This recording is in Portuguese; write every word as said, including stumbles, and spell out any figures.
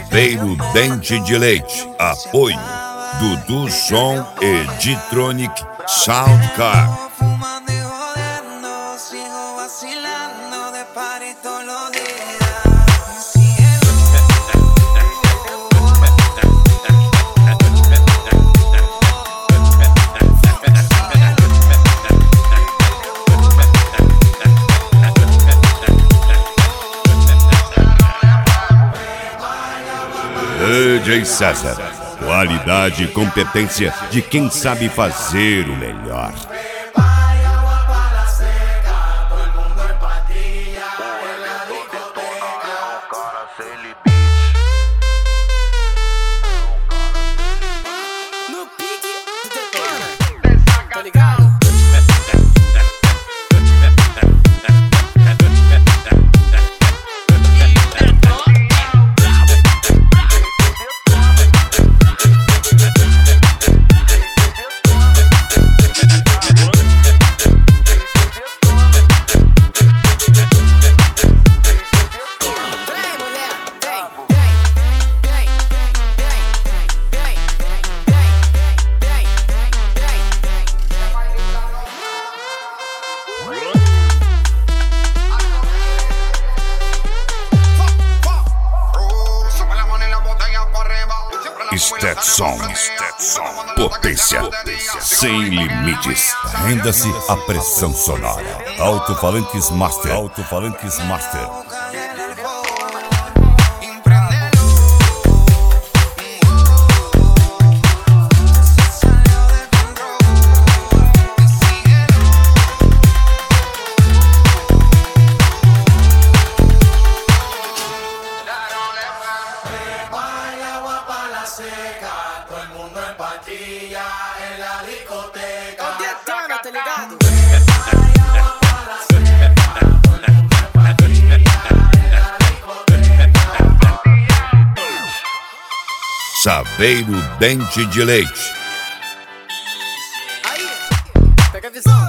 Saveiro Dente de Leite. Apoio Dudu Som e D-Tronic Soundcar. Fumando y jodiendo, sigo vacilando de party todos los días. D J César, qualidade e competência de quem sabe fazer o melhor. No pique do Detona, tá ligado? Stetson, potência sem limites. Renda-se à pressão sonora. Alto-falantes Master. Alto-falantes Master. Todo el mundo en patilla en la discoteca. O Detona, tá ligado? Saveiro Dente de Leite. Aí, pega a visão.